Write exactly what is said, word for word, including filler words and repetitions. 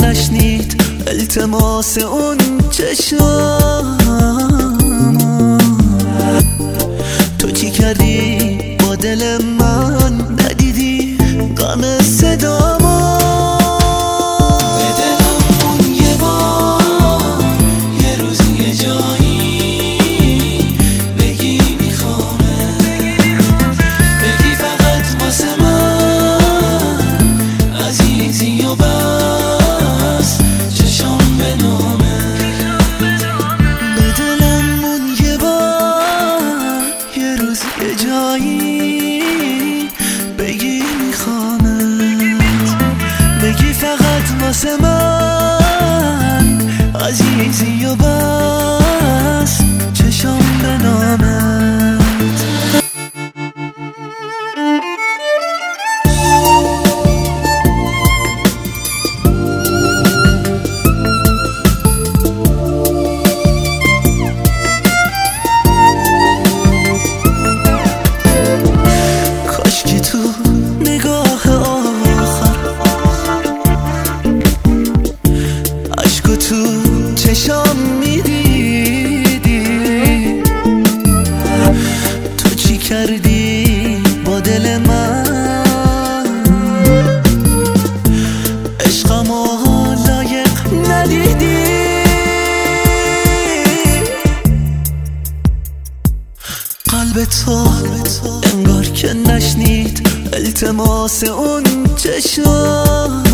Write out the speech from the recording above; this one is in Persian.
نشنید التماس اون چشم. تو چی کردی با دل من؟ ندیدی غم صدامو؟ به دلم اون یه بار یه روزی یه جایی بگی میخوامه، بگی فقط واسه من عزیزی و بس چشم به نامه. به دلم اون یه بار یه روزی یه جایی بگی میخوامت، بگی فقط واسه من عزیزی و بس چشم به نامت. کاشکی تو نگاه آخر عشقو تو چشام میدیدی. تو چی کردی با دل من؟ عشقمو لایق ندیدی. قلب تو انگار که نشنید التماس اون چشم.